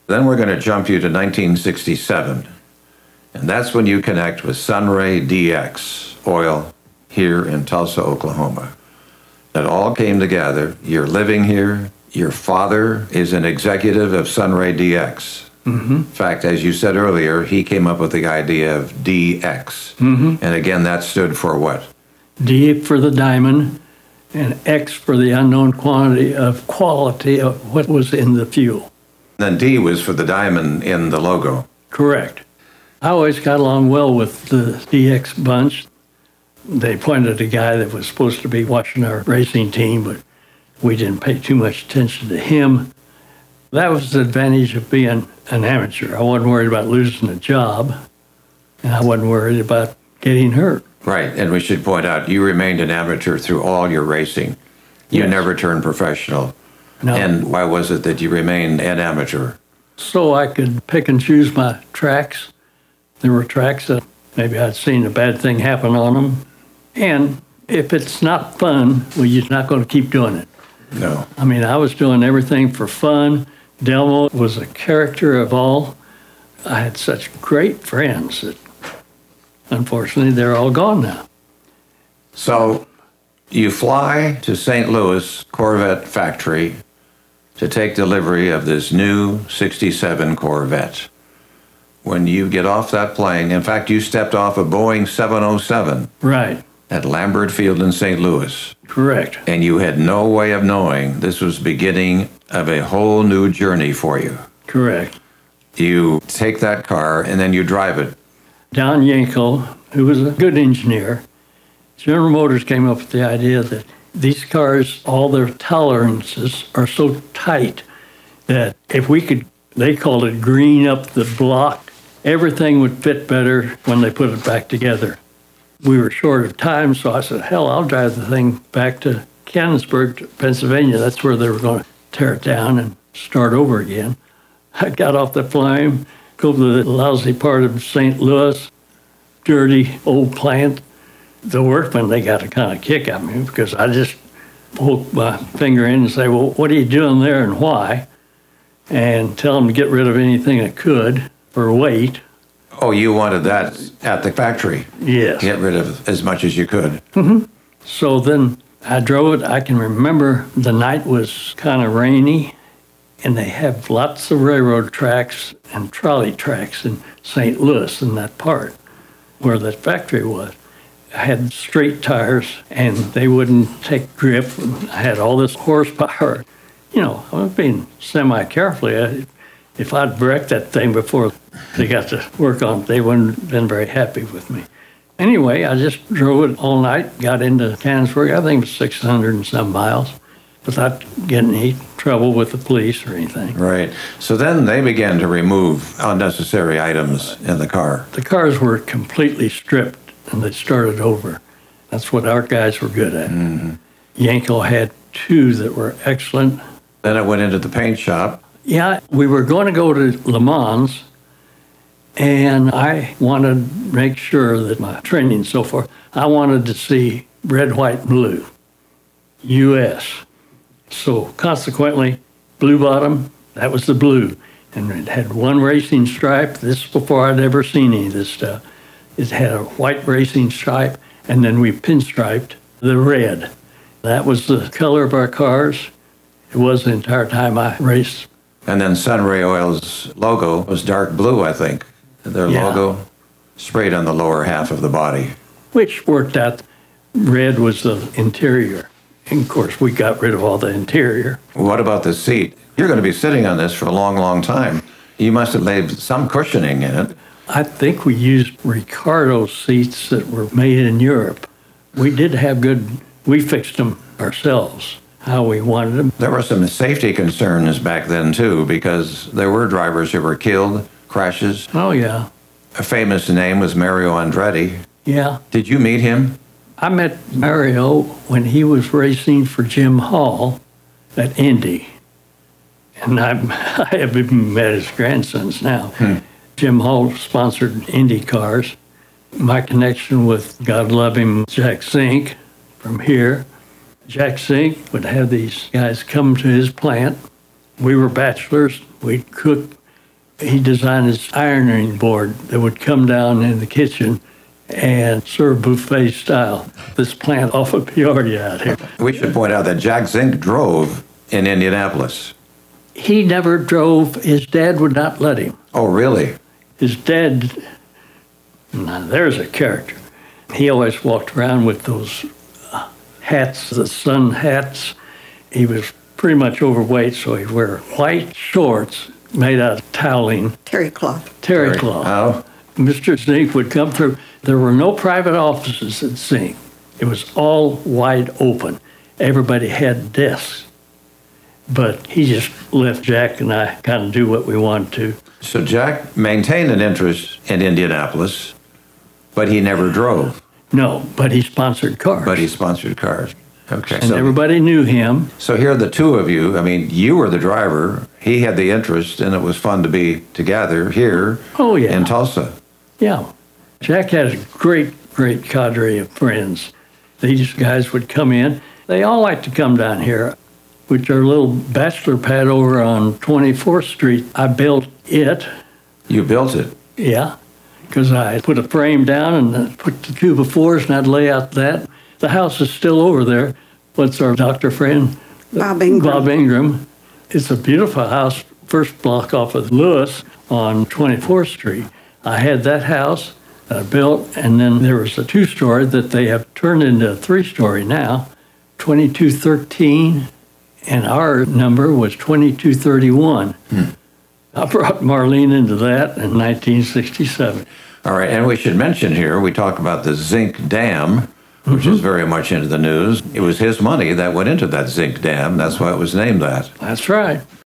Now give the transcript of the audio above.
Then we're going to jump you to 1967. And that's when you connect with Sunray DX Oil here in Tulsa, Oklahoma. It all came together. You're living here. Your father is an executive of Sunray DX. Mm-hmm. In fact, as you said earlier, he came up with the idea of DX. Mm-hmm. And again, that stood for what? D for the diamond, and X for the unknown quality of what was in the fuel. Then D was for the diamond in the logo. Correct. I always got along well with the DX bunch. They appointed a guy that was supposed to be watching our racing team, but we didn't pay too much attention to him. That was the advantage of being an amateur. I wasn't worried about losing a job, and I wasn't worried about getting hurt. Right, and we should point out, you remained an amateur through all your racing. You Yes. never turned professional. No. And why was it that you remained an amateur? So I could pick and choose my tracks. There were tracks that maybe I'd seen a bad thing happen on them. And if it's not fun, well, you're not going to keep doing it. No. I mean, I was doing everything for fun. Delmo was a character of all. I had such great friends that, unfortunately, they're all gone now. So you fly to St. Louis Corvette factory to take delivery of this new 67 Corvette. When you get off that plane, in fact, you stepped off a Boeing 707 Right. at Lambert Field in St. Louis, Correct. and you had no way of knowing this was the beginning of a whole new journey for you. Correct. You take that car and then you drive it. Don Yankel, who was a good engineer, General Motors came up with the idea that these cars, all their tolerances are so tight that if we could, they called it green up the block, everything would fit better when they put it back together. We were short of time, so I said, hell, I'll drive the thing back to Canonsburg, Pennsylvania. That's where they were going to tear it down and start over again. I got off the plane, go to the lousy part of St. Louis, dirty old plant. The workmen, they got a kind of kick at me because I just poke my finger in and say, well, what are you doing there and why? And tell them to get rid of anything I could for weight. Oh, you wanted that at the factory? Yes. Get rid of as much as you could. Mm-hmm. So then I drove it. I can remember the night was kind of rainy, and they have lots of railroad tracks and trolley tracks in St. Louis in that part where that factory was. I had straight tires, and they wouldn't take grip. I had all this horsepower. You know, I was being semi-carefully. If I'd wrecked that thing before they got to work on it, they wouldn't have been very happy with me. Anyway, I just drove it all night, got into Canonsburg. I think it was 600 and some miles, without getting any trouble with the police or anything. Right. So then they began to remove unnecessary items in the car. The cars were completely stripped, and they started over. That's what our guys were good at. Mm-hmm. Yankel had two that were excellent. Then it went into the paint shop. Yeah, we were going to go to Le Mans, and I wanted to make sure that my training and so forth, I wanted to see red, white, and blue, U.S. So consequently, blue bottom, that was the blue. And it had one racing stripe. This is before I'd ever seen any of this stuff. It had a white racing stripe, and then we pinstriped the red. That was the color of our cars. It was the entire time I raced. And then Sunray Oil's logo was dark blue, I think. Their Yeah. logo sprayed on the lower half of the body. Which worked out. Red was the interior. And of course, we got rid of all the interior. What about the seat? You're going to be sitting on this for a long, long time. You must have laid some cushioning in it. I think we used Ricardo seats that were made in Europe. We did have good, we fixed them ourselves, how we wanted them. There were some safety concerns back then, too, because there were drivers who were killed, crashes. Oh, yeah. A famous name was Mario Andretti. Yeah. Did you meet him? I met Mario when he was racing for Jim Hall at Indy. And I have even met his grandsons now. Jim Hall sponsored Indy cars. My connection with, God love him, Jack Zink from here. Jack Zink would have these guys come to his plant. We were bachelors. We'd cook He designed this ironing board that would come down in the kitchen and serve buffet style. This plant off of Peoria out here. We should point out that Jack Zink drove in Indianapolis. He never drove. His dad would not let him. Oh, really? His dad, now there's a character. He always walked around with those hats, the sun hats. He was pretty much overweight, so he'd wear white shorts made out of toweling. Terry cloth. Terry cloth. Oh, Mr. Zink would come through. There were no private offices at Zink. It was all wide open. Everybody had desks. But he just let Jack and I kind of do what we wanted to. so Jack maintained an interest in Indianapolis, but he never drove, No, but he sponsored cars. but he sponsored cars. Okay. and everybody knew him. So here are the two of you. I mean, you were the driver. He had the interest, and it was fun to be together here Oh, yeah. in Tulsa. Yeah. Jack had a great cadre of friends. These guys would come in. They all like to come down here, which our little bachelor pad over on 24th Street. I built it, You built it. yeah, because I put a frame down and put the 2x4s and I'd lay out that. The house is still over there. What's our doctor friend? Bob Ingram. Bob Ingram. It's a beautiful house, first block off of Lewis on 24th Street. I had that house built, and then there was a two-story that they have turned into a three-story now, 2213, and our number was 2231. I brought Marlene into that in 1967. All right, and we should mention here, we talk about the Zinc Dam, which is very much into the news. It was his money that went into that zinc dam. That's why it was named that. That's right.